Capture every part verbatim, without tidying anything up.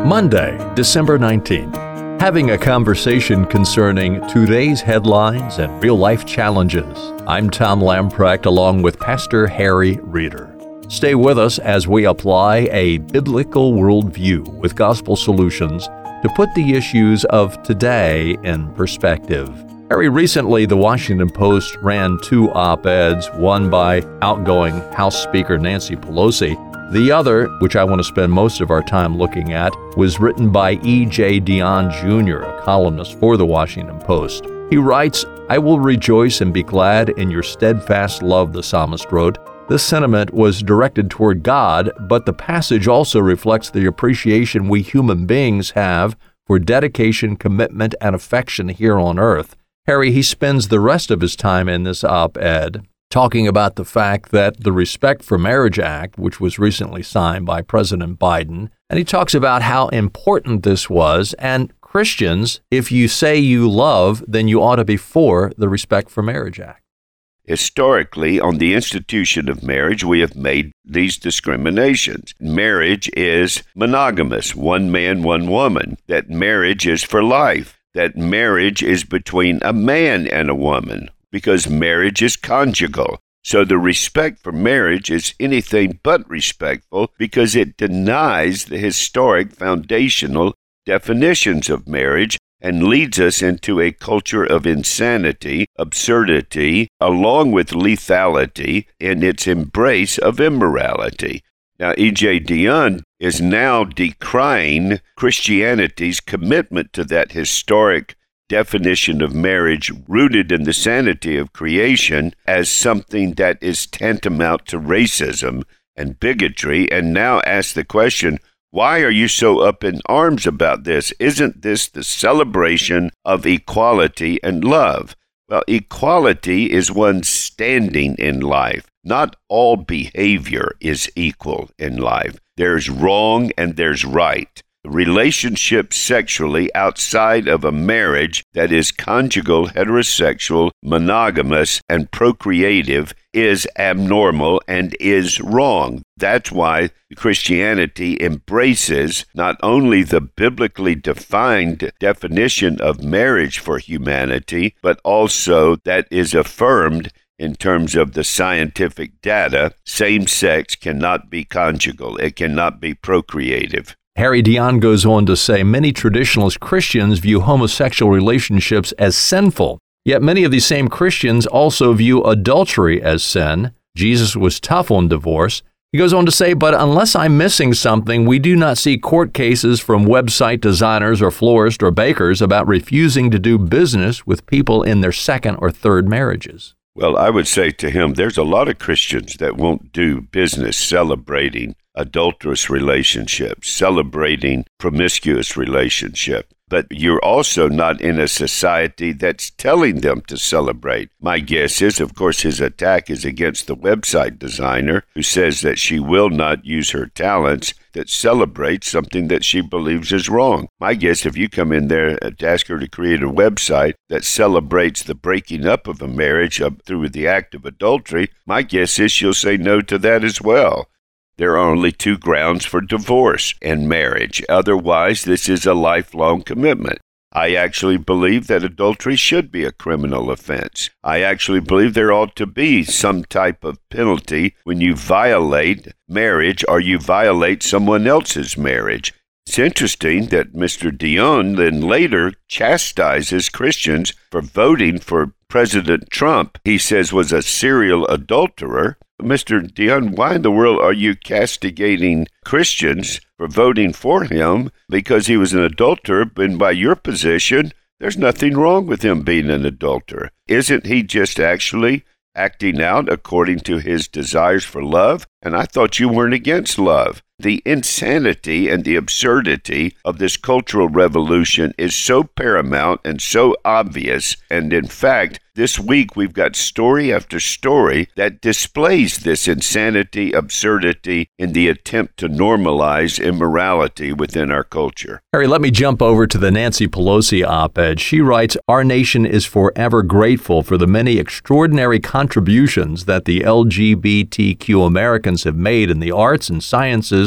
Monday, December nineteenth. Having a conversation concerning today's headlines and real-life challenges. I'm Tom Lamprecht along with Pastor Harry Reeder. Stay with us as we apply a biblical worldview with gospel solutions to put the issues of today in perspective. Very recently, the Washington Post ran two op-eds, one by outgoing House Speaker Nancy Pelosi. The other, which I want to spend most of our time looking at, was written by E J Dionne Junior, a columnist for the Washington Post. He writes, "I will rejoice and be glad in your steadfast love," the psalmist wrote. This sentiment was directed toward God, but the passage also reflects the appreciation we human beings have for dedication, commitment, and affection here on earth. Harry, he spends the rest of his time in this op-ed talking about the fact that the Respect for Marriage Act, which was recently signed by President Biden, and he talks about how important this was, and Christians, if you say you love, then you ought to be for the Respect for Marriage Act. Historically, on the institution of marriage, we have made these discriminations. Marriage is monogamous, one man, one woman, that marriage is for life, that marriage is between a man and a woman, because marriage is conjugal. So the respect for marriage is anything but respectful because it denies the historic foundational definitions of marriage and leads us into a culture of insanity, absurdity, along with lethality in its embrace of immorality. Now, E J Dionne is now decrying Christianity's commitment to that historic definition of marriage rooted in the sanity of creation as something that is tantamount to racism and bigotry, and now asks the question, why are you so up in arms about this? Isn't this the celebration of equality and love? Well, equality is one's standing in life. Not all behavior is equal in life. There's wrong and there's right. Relationship sexually outside of a marriage that is conjugal, heterosexual, monogamous, and procreative is abnormal and is wrong. That's why Christianity embraces not only the biblically defined definition of marriage for humanity, but also that is affirmed in terms of the scientific data. Same sex cannot be conjugal. It cannot be procreative. Harry Dionne goes on to say many traditionalist Christians view homosexual relationships as sinful, yet many of these same Christians also view adultery as sin. Jesus was tough on divorce. He goes on to say, but unless I'm missing something, we do not see court cases from website designers or florists or bakers about refusing to do business with people in their second or third marriages. Well, I would say to him, there's a lot of Christians that won't do business celebrating adulterous relationships, celebrating promiscuous relationship. But you're also not in a society that's telling them to celebrate. My guess is, of course, his attack is against the website designer who says that she will not use her talents that celebrates something that she believes is wrong. My guess, if you come in there to ask her to create a website that celebrates the breaking up of a marriage up through the act of adultery, my guess is she'll say no to that as well. There are only two grounds for divorce and marriage. Otherwise, this is a lifelong commitment. I actually believe that adultery should be a criminal offense. I actually believe there ought to be some type of penalty when you violate marriage or you violate someone else's marriage. It's interesting that Mister Dionne then later chastises Christians for voting for President Trump, he says was a serial adulterer. Mister Dionne, why in the world are you castigating Christians for voting for him because he was an adulterer? And by your position, there's nothing wrong with him being an adulterer. Isn't he just actually acting out according to his desires for love? And I thought you weren't against love. The insanity and the absurdity of this cultural revolution is so paramount and so obvious. And in fact, this week we've got story after story that displays this insanity, absurdity in the attempt to normalize immorality within our culture. Harry, let me jump over to the Nancy Pelosi op-ed. She writes, "Our nation is forever grateful for the many extraordinary contributions that the L G B T Q Americans have made in the arts and sciences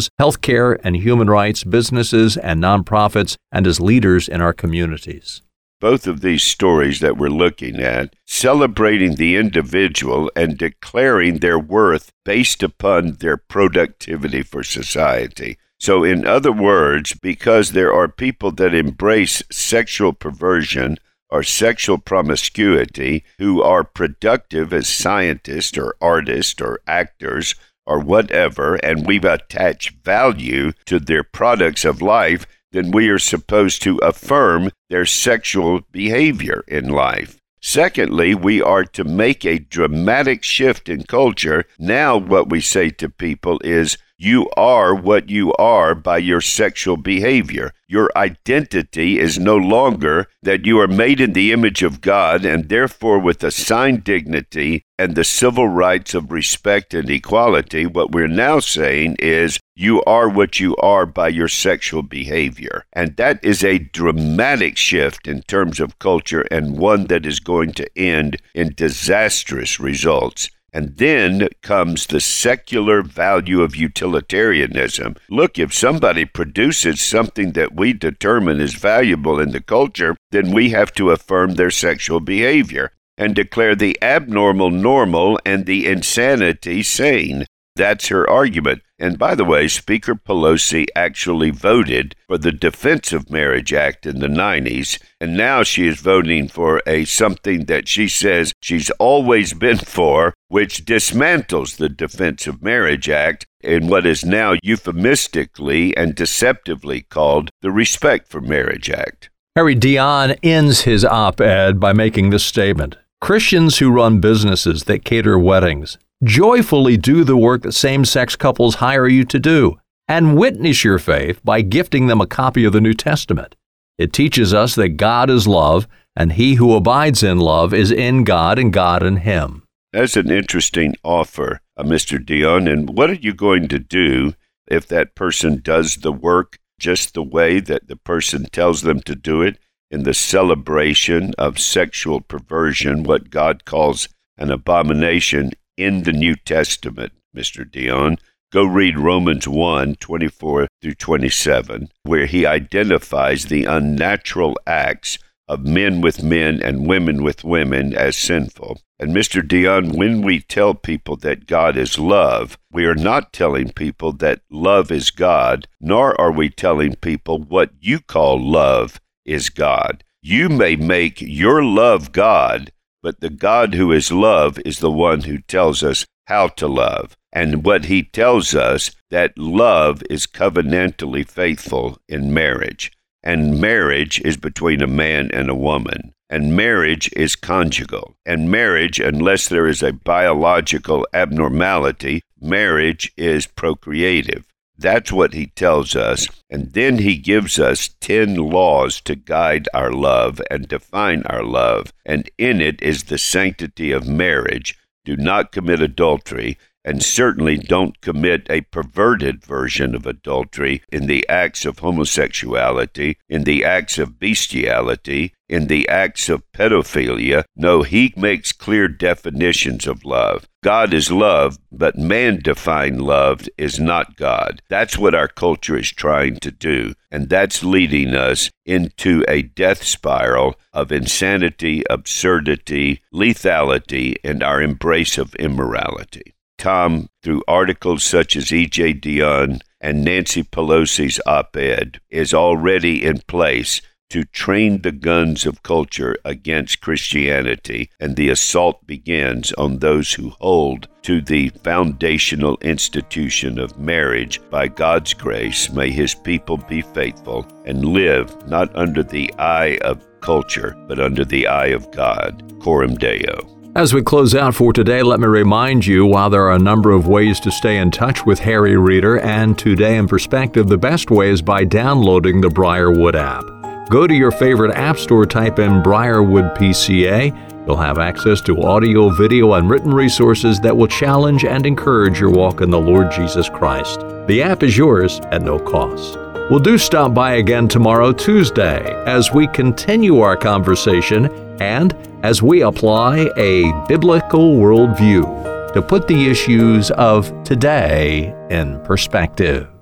churches, healthcare and human rights, businesses and nonprofits, and as leaders in our communities. Both of these stories that we're looking at, celebrating the individual and declaring their worth based upon their productivity for society. So in other words, because there are people that embrace sexual perversion or sexual promiscuity who are productive as scientists or artists or actors or whatever, and we've attached value to their products of life, then we are supposed to affirm their sexual behavior in life. Secondly, we are to make a dramatic shift in culture. Now what we say to people is, you are what you are by your sexual behavior. Your identity is no longer that you are made in the image of God and therefore with assigned dignity and the civil rights of respect and equality. What we're now saying is you are what you are by your sexual behavior. And that is a dramatic shift in terms of culture and one that is going to end in disastrous results. And then comes the secular value of utilitarianism. Look, if somebody produces something that we determine is valuable in the culture, then we have to affirm their sexual behavior and declare the abnormal normal and the insanity sane. That's her argument. And by the way, Speaker Pelosi actually voted for the Defense of Marriage Act in the nineties, and now she is voting for a something that she says she's always been for, which dismantles the Defense of Marriage Act in what is now euphemistically and deceptively called the Respect for Marriage Act. Harry Dion ends his op-ed by making this statement: Christians who run businesses that cater weddings joyfully do the work that same-sex couples hire you to do, and witness your faith by gifting them a copy of the New Testament. It teaches us that God is love, and he who abides in love is in God and God in him. That's an interesting offer, uh, Mister Dion. And what are you going to do if that person does the work just the way that the person tells them to do it in the celebration of sexual perversion, what God calls an abomination in the New Testament, Mister Dion? Go read Romans one, twenty-four through twenty-seven, where he identifies the unnatural acts of men with men and women with women as sinful. And Mister Dion, when we tell people that God is love, we are not telling people that love is God, nor are we telling people what you call love is God. You may make your love God, but the God who is love is the one who tells us how to love. And what he tells us, that love is covenantally faithful in marriage. And marriage is between a man and a woman. And marriage is conjugal. And marriage, unless there is a biological abnormality, marriage is procreative. That's what he tells us. And then he gives us ten laws to guide our love and define our love. And in it is the sanctity of marriage. Do not commit adultery, and certainly don't commit a perverted version of adultery in the acts of homosexuality, in the acts of bestiality, in the acts of pedophilia. No, he makes clear definitions of love. God is love, but man-defined love is not God. That's what our culture is trying to do, and that's leading us into a death spiral of insanity, absurdity, lethality, and our embrace of immorality. Tom, through articles such as E J Dion and Nancy Pelosi's op-ed, is already in place to train the guns of culture against Christianity, and the assault begins on those who hold to the foundational institution of marriage. By God's grace, may his people be faithful and live not under the eye of culture, but under the eye of God. Coram Deo. As we close out for today, let me remind you, while there are a number of ways to stay in touch with Harry Reeder and Today in Perspective, the best way is by downloading the Briarwood app. Go to your favorite app store, type in Briarwood P C A. You'll have access to audio, video, and written resources that will challenge and encourage your walk in the Lord Jesus Christ. The app is yours at no cost. Well, do stop by again tomorrow, Tuesday, as we continue our conversation and as we apply a biblical worldview to put the issues of today in perspective.